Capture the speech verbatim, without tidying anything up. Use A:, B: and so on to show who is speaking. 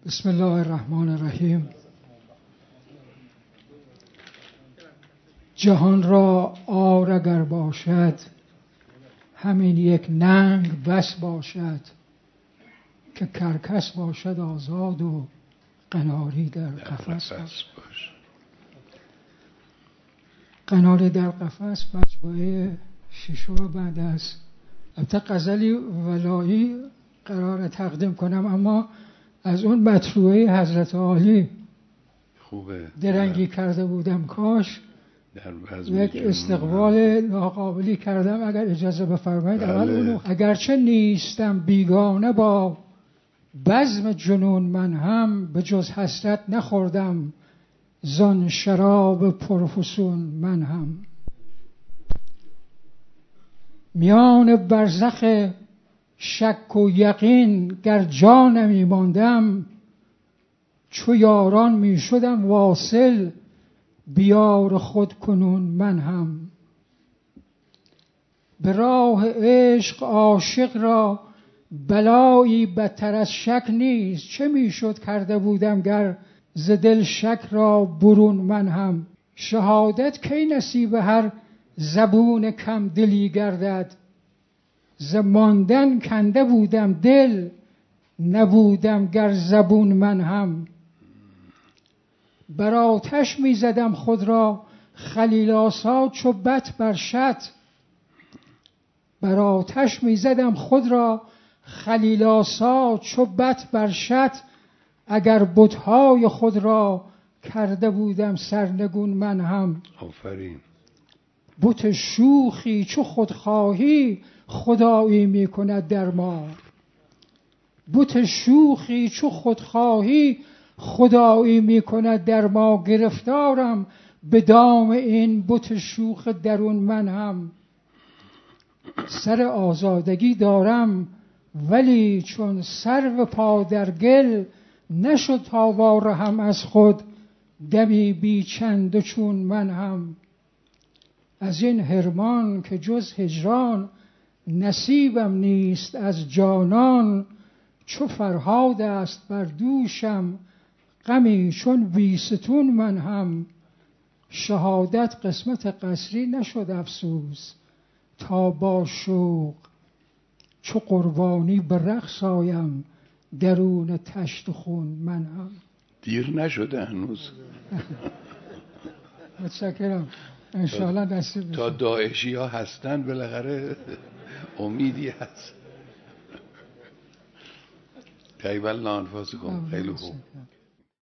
A: بسم الله الرحمن الرحیم. جهان را عار اگر باشد، همین یک ننگ بس باشد، که کرکس باشد آزاد و قناری در قفس باش. قناری در قفس مجموعه ششم بعد از البته غزلی ولایی قرار تقدیم کنم، اما از اون مطروحه حضرت عالی
B: خوبه
A: درنگی کرده بودم، کاش
B: در
A: یک استقبال ناقابلی کردم. اگر اجازه بفرمایید اول اونو. اگرچه نیستم بیگانه با بزم جنون، من هم به جز حسرت نخوردم زان شراب پرفسون. من هم میان برزخ شک و یقین گر جا نمی ماندم، چو یاران می شدم واصل بیار خود کنون. من هم به راه عشق عاشق را بلایی بدتر از شک نیست، چه می شد کرده بودم گر ز دل شک را برون. من هم شهادت کی نصیب هر زبون کم دلی گردد، ز ماندن کنده بودم دل نبودم گر زبون. من هم بر آتش می زدم خود را خلیل آسا چو بت بر شط، بر آتش می زدم خود را خلیل آسا چو بت بر شط، اگر بت‌های خود را کرده بودم سرنگون. من هم
B: آفرین
A: بت شوخی چو خودخواهی خدایی می کند در ما، بت شوخی چو خودخواهی خدایی می کند در ما، گرفتارم به دام این بت شوخ درون. من هم سر آزادگی دارم ولی چون سرو پا در گل، نشد تا وارهم از خود دمی بی چند و چون. من هم از این حرمان که جز هجران نصیبم نیست از جانان، چو فرهاد است بر دوشم غمی چون بیستون. من هم شهادت قسمت قصری نشد افسوس، تا با شوق چو قربانی به رقص آیم درون تشت خون. من هم
B: دیر نشده هنوز.
A: متشکرم. انشاءالله نصیب بشه.
B: تا داعشی ها هستن بالاخره امیدی هست. طیب الله انفاسکم. خیلی خوب.